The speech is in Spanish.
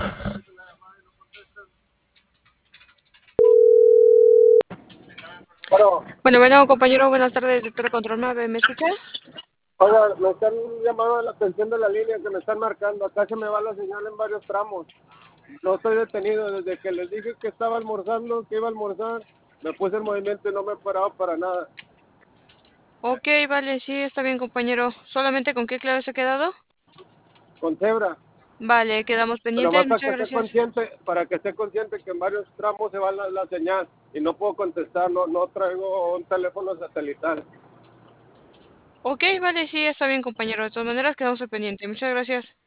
Bueno, Bueno, compañero, buenas tardes, doctor Control 9, ¿me escucha? oiga, me están llamando la atención de la línea que me están marcando. Acá se me va la señal en varios tramos. No estoy detenido. Desde que les dije que estaba almorzando, que iba a almorzar, me puse en movimiento y no me he parado para nada. Ok, vale, sí, está bien, compañero. ¿Solamente con qué clave se ha quedado? Con cebra. Vale, quedamos Pero pendientes, más muchas gracias. para que esté consciente que en varios tramos se va la señal y no puedo contestar, no traigo un teléfono satelital. Ok, vale, sí, está bien, compañero. De todas maneras, quedamos al pendiente. Muchas gracias.